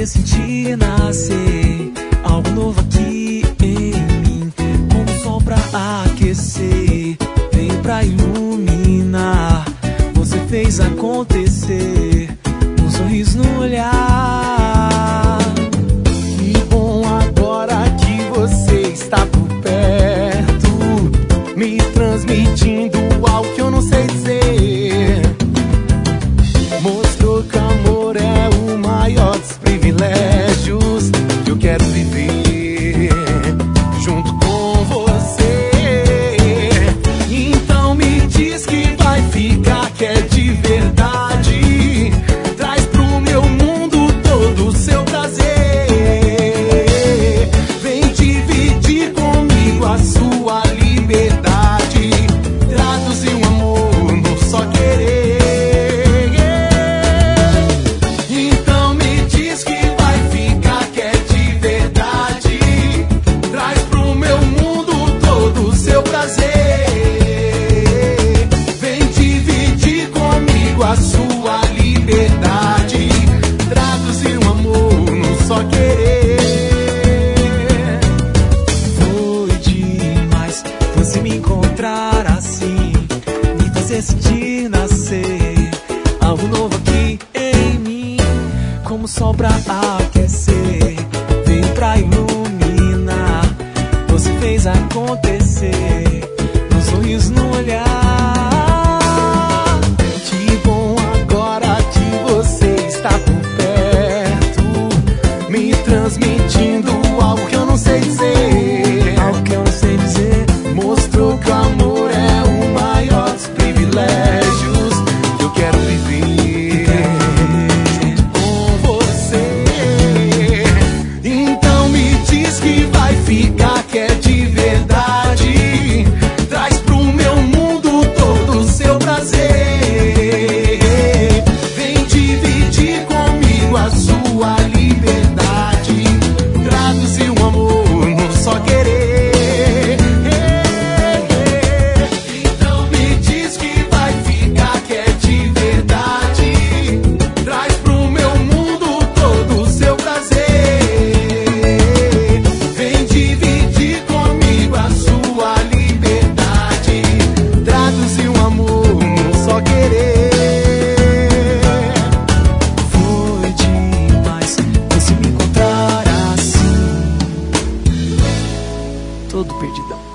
fazer sentir nascer algo novo aqui em mim, como sol pra aquecer, veio pra iluminar. Você fez acontecer, um sorriso no olhar. Que bom agora que você está por perto, me transmitindo algo que eu não sei dizer. Mostrou que amor é o maior dos privilégios que eu quero viver junto com você. Então me diz que vai ficar, que é de verdade. Traz pro meu mundo todo o seu prazer. Vem dividir comigo a sua liberdade. Traduzir um amor no só querer. Então me diz que vai ficar, que é de verdade. Traz pro meu mundo todo o seu prazer. Vem dividir comigo a sua liberdade. Traduzir um amor no só querer. Foi demais você me encontrar assim, me fazer sentir nascer algo novo aqui em mim, como sol pra aquecer, veio pra iluminar. Você fez acontecer, um sorriso no olhar. Que bom agora que você está por perto, me transmitindo algo que eu não sei dizer. Algo que eu não sei dizer. Mostrou que o amor é o maior dos privilégios que eu quero viver com você. Então me diz que vai ficar, que é de verdade. Traz pro meu mundo todo o seu prazer. Vem dividir comigo a sua liberdade. Traduzir um amor no só querer. Então me diz que vai ficar, que é de verdade. Traz pro meu mundo todo o seu prazer. Vem dividir comigo a sua liberdade. Traduzir um amor no só querer. Foi demais você me encontrar assim, todo perdidão.